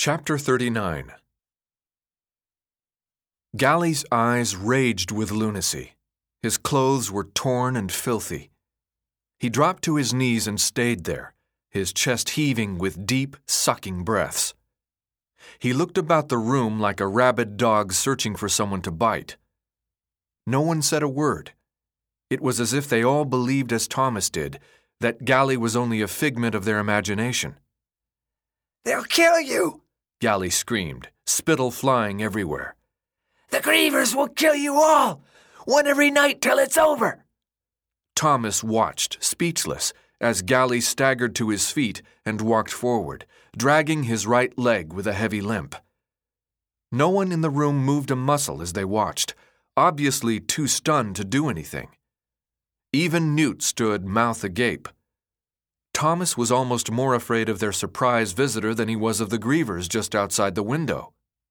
Chapter 39. Gally's eyes raged with lunacy. His clothes were torn and filthy. He dropped to his knees and stayed there, his chest heaving with deep, sucking breaths. He looked about the room like a rabid dog searching for someone to bite. No one said a word. It was as if they all believed, as Thomas did, that Gally was only a figment of their imagination. "They'll kill you!" Gally screamed, spittle flying everywhere. "The Grievers will kill you all! One every night till it's over!" Thomas watched, speechless, as Gally staggered to his feet and walked forward, dragging his right leg with a heavy limp. No one in the room moved a muscle as they watched, obviously too stunned to do anything. Even Newt stood mouth agape. Thomas was almost more afraid of their surprise visitor than he was of the Grievers just outside the window.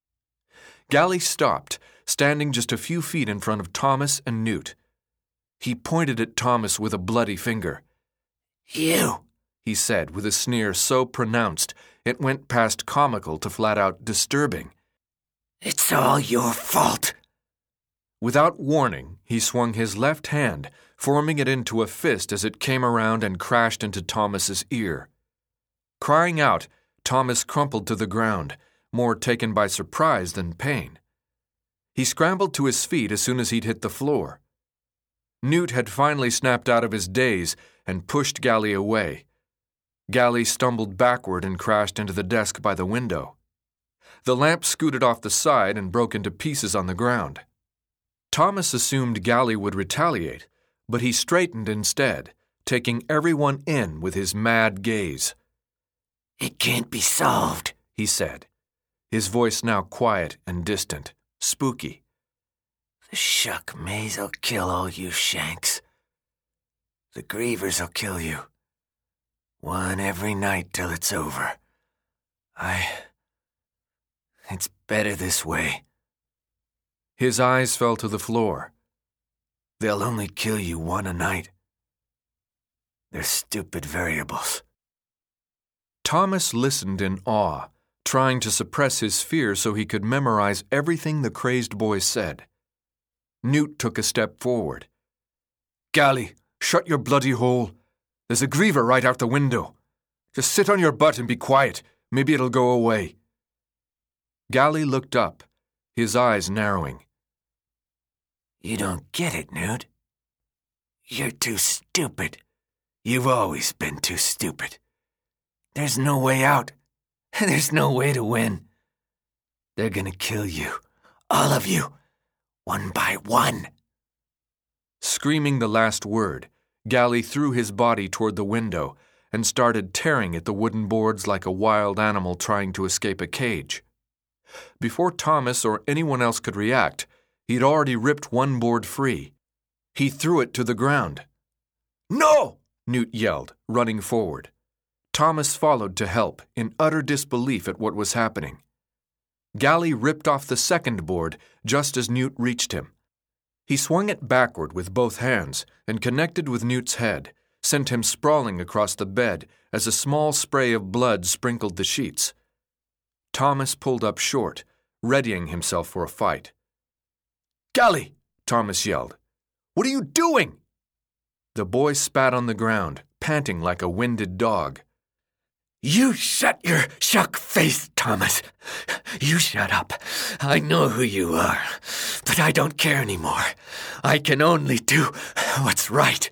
Gally stopped, standing just a few feet in front of Thomas and Newt. He pointed at Thomas with a bloody finger. "You," he said with a sneer so pronounced it went past comical to flat-out disturbing. "It's all your fault." Without warning, he swung his left hand, forming it into a fist as it came around and crashed into Thomas's ear. Crying out, Thomas crumpled to the ground, more taken by surprise than pain. He scrambled to his feet as soon as he'd hit the floor. Newt had finally snapped out of his daze and pushed Gally away. Gally stumbled backward and crashed into the desk by the window. The lamp scooted off the side and broke into pieces on the ground. Thomas assumed Gally would retaliate, but he straightened instead, taking everyone in with his mad gaze. "It can't be solved," he said, his voice now quiet and distant, spooky. "The Shuck Maze'll kill all you Shanks. The Grievers'll kill you. One every night till it's over. It's better this way." His eyes fell to the floor. "They'll only kill you one a night. They're stupid variables." Thomas listened in awe, trying to suppress his fear so he could memorize everything the crazed boy said. Newt took a step forward. "Gally, shut your bloody hole. There's a Griever right out the window. Just sit on your butt and be quiet. Maybe it'll go away." Gally looked up, his eyes narrowing. "You don't get it, Newt. You're too stupid. You've always been too stupid. There's no way out. There's no way to win. They're gonna kill you. All of you. One by one." Screaming the last word, Gally threw his body toward the window and started tearing at the wooden boards like a wild animal trying to escape a cage. Before Thomas or anyone else could react, he'd already ripped one board free. He threw it to the ground. "No!" Newt yelled, running forward. Thomas followed to help, in utter disbelief at what was happening. Gally ripped off the second board just as Newt reached him. He swung it backward with both hands and connected with Newt's head, sent him sprawling across the bed as a small spray of blood sprinkled the sheets. Thomas pulled up short, readying himself for a fight. "Gally!" Thomas yelled. "What are you doing?" The boy spat on the ground, panting like a winded dog. "You shut your shuck face, Thomas. You shut up. I know who you are, but I don't care anymore. I can only do what's right."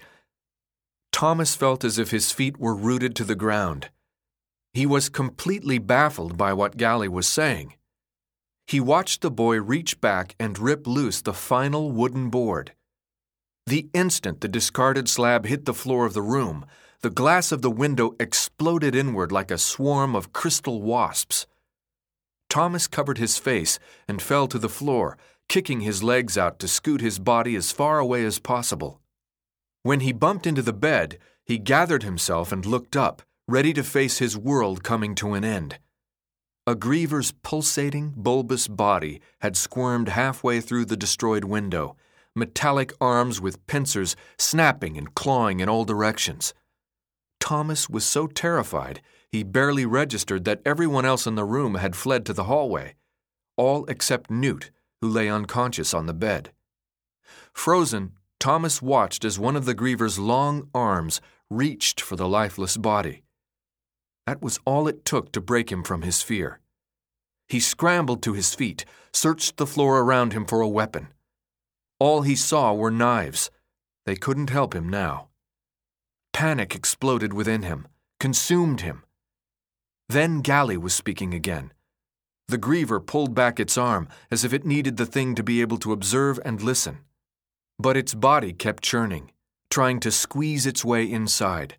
Thomas felt as if his feet were rooted to the ground. He was completely baffled by what Gally was saying. He watched the boy reach back and rip loose the final wooden board. The instant the discarded slab hit the floor of the room, the glass of the window exploded inward like a swarm of crystal wasps. Thomas covered his face and fell to the floor, kicking his legs out to scoot his body as far away as possible. When he bumped into the bed, he gathered himself and looked up, ready to face his world coming to an end. A Griever's pulsating, bulbous body had squirmed halfway through the destroyed window, metallic arms with pincers snapping and clawing in all directions. Thomas was so terrified He barely registered that everyone else in the room had fled to the hallway, all except Newt, who lay unconscious on the bed. Frozen, Thomas watched as one of the Griever's long arms reached for the lifeless body. That was all it took to break him from his fear. He scrambled to his feet, searched the floor around him for a weapon. All he saw were knives. They couldn't help him now. Panic exploded within him, consumed him. Then Gally was speaking again. The Griever pulled back its arm as if it needed the thing to be able to observe and listen. But its body kept churning, trying to squeeze its way inside.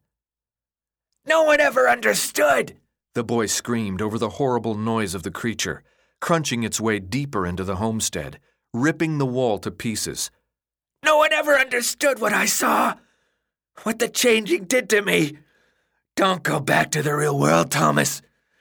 No one ever understood, the boy screamed over the horrible noise of the creature, crunching its way deeper into the homestead, ripping the wall to pieces. No one ever understood what I saw, what the changing did to me. Don't go back to the real world, Thomas.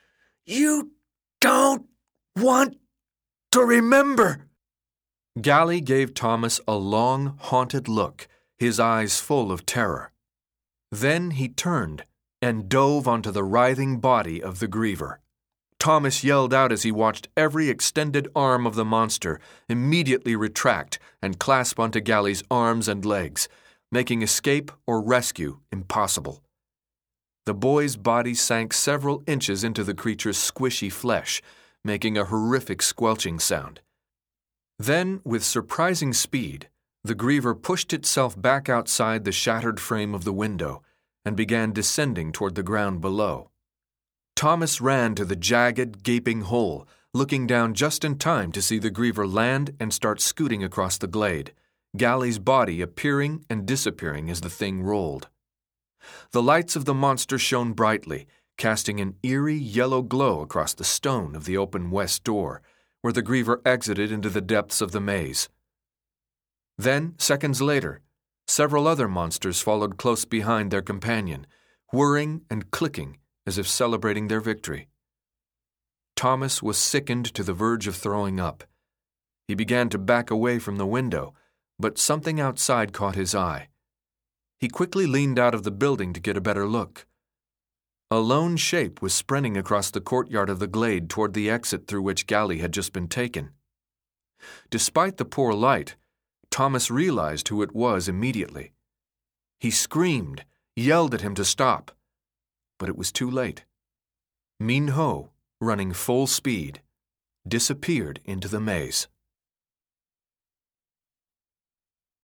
You don't want to remember. Gally gave Thomas a long, haunted look, his eyes full of terror. Then he turned and dove onto the writhing body of the Griever. Thomas yelled out as he watched every extended arm of the monster immediately retract and clasp onto Gally's arms and legs, making escape or rescue impossible. The boy's body sank several inches into the creature's squishy flesh, making a horrific squelching sound. Then, with surprising speed, the Griever pushed itself back outside the shattered frame of the window and began descending toward the ground below. Thomas ran to the jagged, gaping hole, looking down just in time to see the Griever land and start scooting across the glade, Gally's body appearing and disappearing as the thing rolled. The lights of the monster shone brightly, casting an eerie yellow glow across the stone of the open west door, where the Griever exited into the depths of the maze. Then, seconds later, several other monsters followed close behind their companion, whirring and clicking as if celebrating their victory. Thomas was sickened to the verge of throwing up. He began to back away from the window, but something outside caught his eye. He quickly leaned out of the building to get a better look. A lone shape was sprinting across the courtyard of the glade toward the exit through which Gally had just been taken. Despite the poor light, Thomas realized who it was immediately. He screamed, yelled at him to stop, but it was too late. Min Ho, running full speed, disappeared into the maze.